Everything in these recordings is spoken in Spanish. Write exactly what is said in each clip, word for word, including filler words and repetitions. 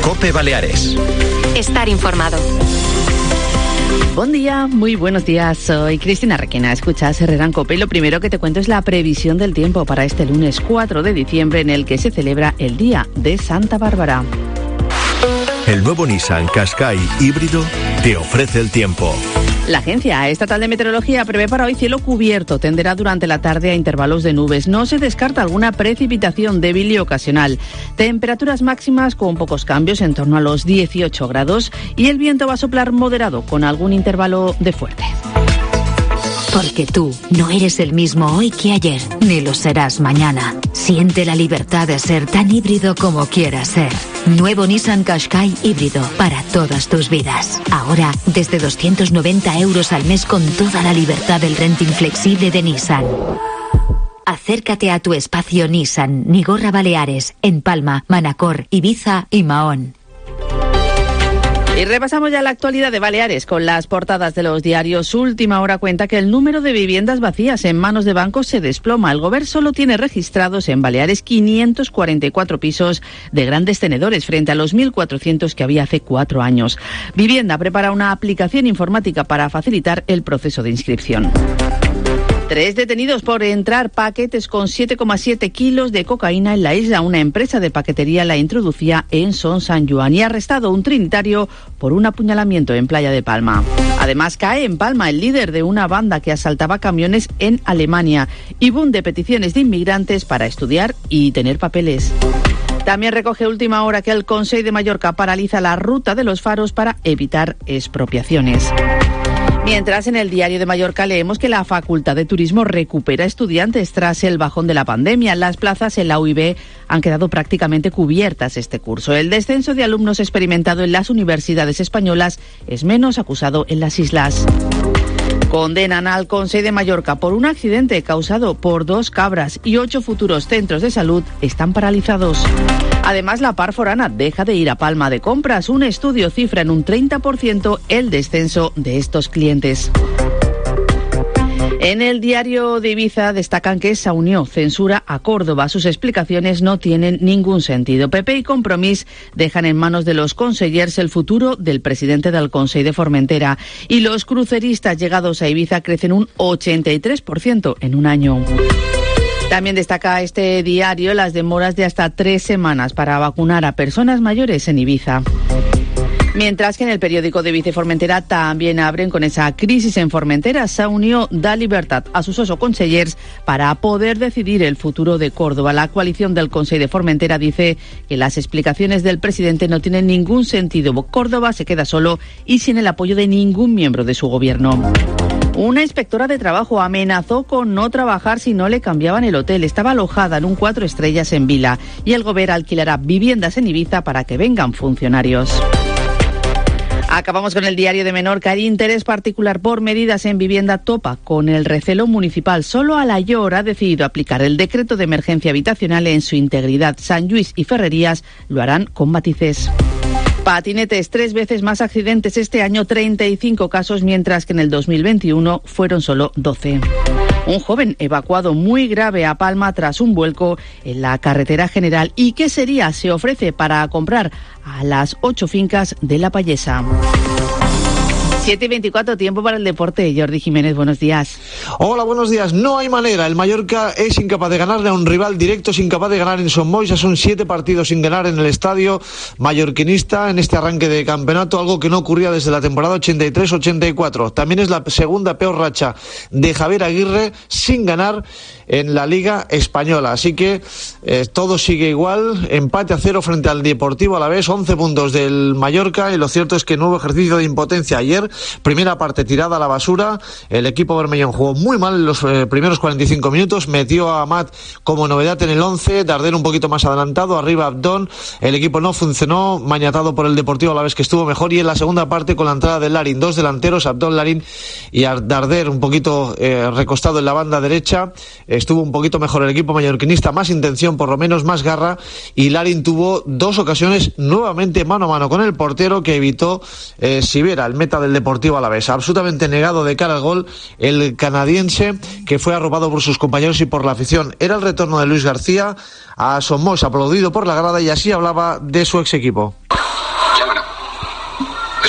COPE Baleares. Estar informado. Buen día, muy buenos días. Soy Cristina Requena. Escuchas Herrera en COPE y lo primero que te cuento es la previsión del tiempo para este lunes cuatro de diciembre, en el que se celebra el Día de Santa Bárbara. El nuevo Nissan Qashqai híbrido te ofrece el tiempo. La Agencia Estatal de Meteorología prevé para hoy cielo cubierto. Tenderá durante la tarde a intervalos de nubes. No se descarta alguna precipitación débil y ocasional. Temperaturas máximas con pocos cambios, en torno a los dieciocho grados. Y el viento va a soplar moderado, con algún intervalo de fuerte. Porque tú no eres el mismo hoy que ayer, ni lo serás mañana. Siente la libertad de ser tan híbrido como quieras ser. Nuevo Nissan Qashqai híbrido para todas tus vidas. Ahora desde doscientos noventa euros al mes, con toda la libertad del renting flexible de Nissan. Acércate a tu espacio Nissan Nigorra Baleares, en Palma, Manacor, Ibiza y Mahón. Y repasamos ya la actualidad de Baleares con las portadas de los diarios. Última Hora cuenta que el número de viviendas vacías en manos de bancos se desploma. El Gobierno solo tiene registrados en Baleares quinientos cuarenta y cuatro pisos de grandes tenedores, frente a los mil cuatrocientos que había hace cuatro años. Vivienda prepara una aplicación informática para facilitar el proceso de inscripción. Tres detenidos por entrar paquetes con siete coma siete kilos de cocaína en la isla. Una empresa de paquetería la introducía en Son San Juan, y arrestado un trinitario por un apuñalamiento en Playa de Palma. Además, cae en Palma el líder de una banda que asaltaba camiones en Alemania, y boom de peticiones de inmigrantes para estudiar y tener papeles. También recoge Última Hora que el Consell de Mallorca paraliza la ruta de los faros para evitar expropiaciones. Mientras, en el Diario de Mallorca leemos que la Facultad de Turismo recupera estudiantes tras el bajón de la pandemia. Las plazas en la U I B han quedado prácticamente cubiertas este curso. El descenso de alumnos experimentado en las universidades españolas es menos acusado en las islas. Condenan al Consell de Mallorca por un accidente causado por dos cabras, y ocho futuros centros de salud están paralizados. Además, la Par Forana deja de ir a Palma de compras. Un estudio cifra en un treinta por ciento el descenso de estos clientes. En el Diario de Ibiza destacan que Saunió censura a Córdoba. Sus explicaciones no tienen ningún sentido. P P y Compromís dejan en manos de los consellers el futuro del presidente del Consell de Formentera. Y los cruceristas llegados a Ibiza crecen un ochenta y tres por ciento en un año. También destaca este diario las demoras de hasta tres semanas para vacunar a personas mayores en Ibiza. Mientras que en el periódico de Ibiza y Formentera también abren con esa crisis en Formentera. Saunió da libertad a sus ocho consellers para poder decidir el futuro de Córdoba. La coalición del Consell de Formentera dice que las explicaciones del presidente no tienen ningún sentido. Córdoba se queda solo y sin el apoyo de ningún miembro de su gobierno. Una inspectora de trabajo amenazó con no trabajar si no le cambiaban el hotel. Estaba alojada en un cuatro estrellas en Vila, y el gobierno alquilará viviendas en Ibiza para que vengan funcionarios. Acabamos con el Diario de Menorca. El interés particular por medidas en vivienda topa con el recelo municipal. Solo Alayor ha decidido aplicar el decreto de emergencia habitacional en su integridad. Sant Lluís y Ferrerías lo harán con matices. Patinetes, tres veces más accidentes este año, treinta y cinco casos, mientras que en el dos mil veintiuno fueron solo doce. Un joven evacuado muy grave a Palma tras un vuelco en la carretera general. ¿Y qué sería? Se ofrece para comprar a las ocho fincas de La Payesa. siete y veinticuatro, tiempo para el deporte. Jordi Jiménez, buenos días. Hola, buenos días. No hay manera. El Mallorca es incapaz de ganarle a un rival directo, es incapaz de ganar en Son Moix. Ya son siete partidos sin ganar en el estadio mallorquinista en este arranque de campeonato, algo que no ocurría desde la temporada ochenta y tres ochenta y cuatro. También es la segunda peor racha de Javier Aguirre sin ganar en la Liga Española. Así que eh, todo sigue igual. Empate a cero frente al Deportivo Alavés, once puntos del Mallorca, y lo cierto es que nuevo ejercicio de impotencia ayer. Primera parte tirada a la basura. El equipo bermellón jugó muy mal en los eh, primeros cuarenta y cinco minutos. Metió a Amat como novedad en el once. Darder un poquito más adelantado. Arriba Abdón. El equipo no funcionó. Mañatado por el Deportivo Alavés, que estuvo mejor. Y en la segunda parte, con la entrada de Larin, dos delanteros, Abdón, Larin y Darder un poquito eh, recostado en la banda derecha. Estuvo un poquito mejor el equipo mallorquinista. Más intención, por lo menos, más garra. Y Larin tuvo dos ocasiones nuevamente mano a mano con el portero, que evitó eh, Sivera, el meta del Deportivo Alavés. Absolutamente negado de cara al gol el canadiense, que fue arropado por sus compañeros y por la afición. Era el retorno de Luis García a Son Moix, aplaudido por la grada, y así hablaba de su ex equipo.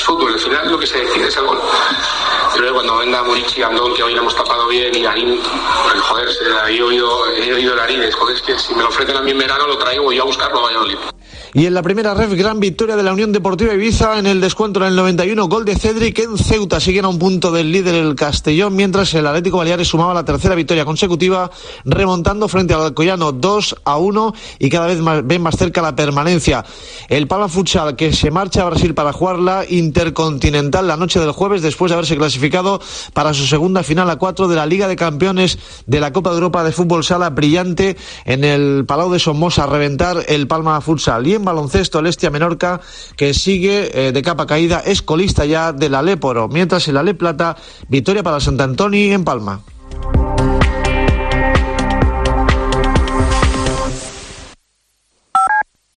fútbol, al final lo que se decide es el gol. Pero cuando venga Murici, Andón, que hoy lo hemos tapado bien, y Arín, pues joder, he oído, he oído el Arín, joder, es que si me lo ofrecen a mí en verano lo traigo yo a buscarlo a Valladolid. Y en la primera ref, gran victoria de la Unión Deportiva Ibiza en el descuento en el noventa y uno, gol de Cedric en Ceuta. Siguen a un punto del líder el Castellón, mientras el Atlético Baleares sumaba la tercera victoria consecutiva, remontando frente al Alcoyano dos a uno y cada vez más, ven más cerca la permanencia. El Palma Futsal, que se marcha a Brasil para jugar la Intercontinental la noche del jueves, después de haberse clasificado para su segunda final a cuatro de la Liga de Campeones de la Copa de Europa de Fútbol Sala, brillante en el Palau de Somoza, a reventar el Palma Futsal. Y en baloncesto, el Hestia Menorca, que sigue eh, de capa caída, es colista ya de la Léporo, mientras en la Le Plata, victoria para Sant Antoni en Palma.